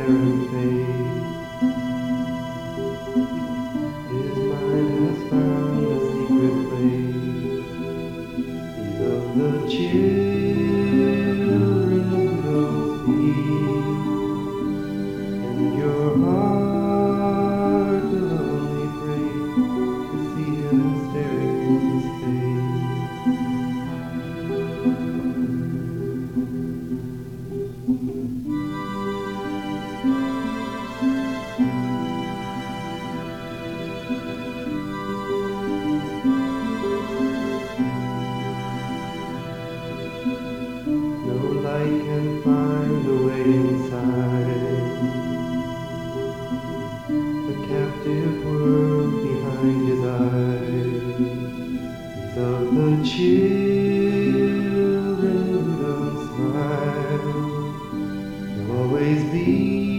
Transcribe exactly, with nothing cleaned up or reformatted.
barren fate. His mind has found a secret place. He's of the children who don't speak, and your heart will only break to see him staring in his face. No light can find a way inside the captive world behind his eyes. He's of the children who don't smile. He'll always be